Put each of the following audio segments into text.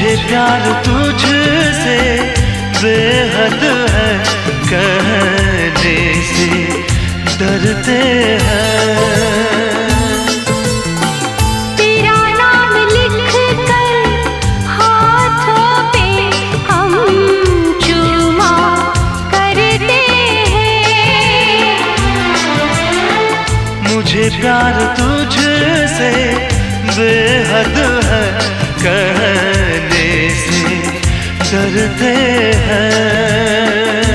मुझे प्यार तुझसे बेहद है, कहने से डरते हैं। तेरा नाम लिख कर हाथों पे हम चूमा करते हैं। मुझे प्यार तुझसे बेहद है, कहने से डरते हैं।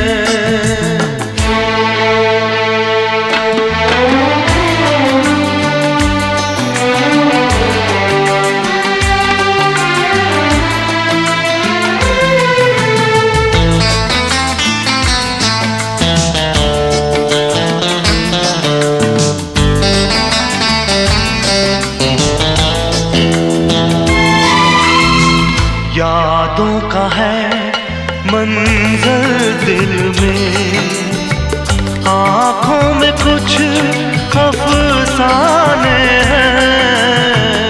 यादों का है मंजर दिल में, आँखों में कुछ अफसाने हैं।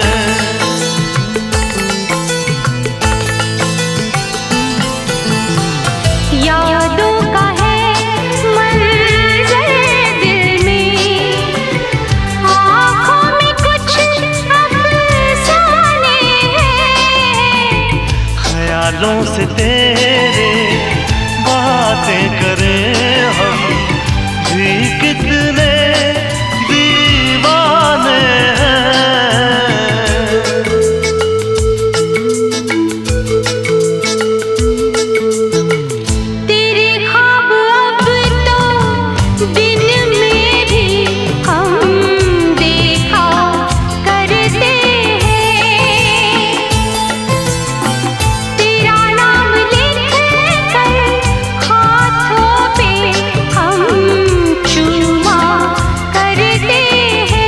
यादों का है मंजर दिल में, आँखों में कुछ अफसाने हैं। ख्यालों से तेरे बातें करें हम भी कितने दीवाने हैं। तेरे ख्वाब अब तो दिन में भी हम देखा करते हैं। तेरा नाम लिख कर हाथों पे हम चूमा करते हैं।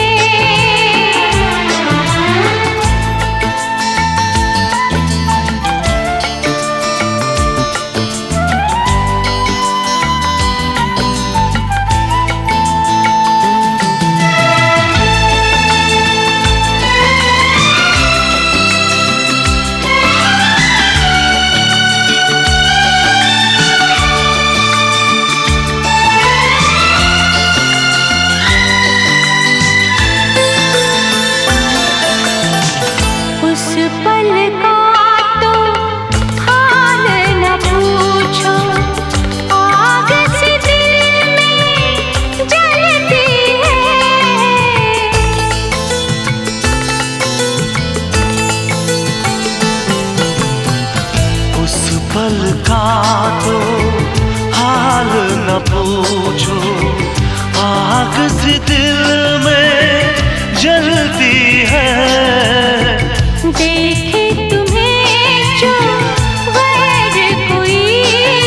उस पल का तो हाल न पूछो, आग से दिल में जलती है। उस पल का तो हाल न पूछो, आग से दिल में जलती है। देखे तुम्हें जो गैर कोई,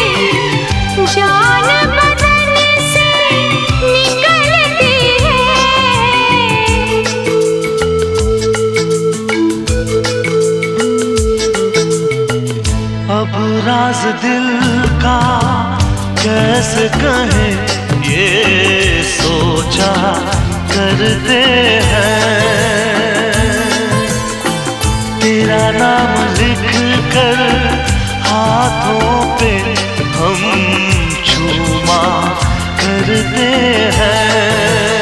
जान बदन से निकलती है। अब राज दिल का कैसे कहें, ये सोचा करते हैं। तेरा नाम लिख कर हाथों पे हम चूमा करते हैं।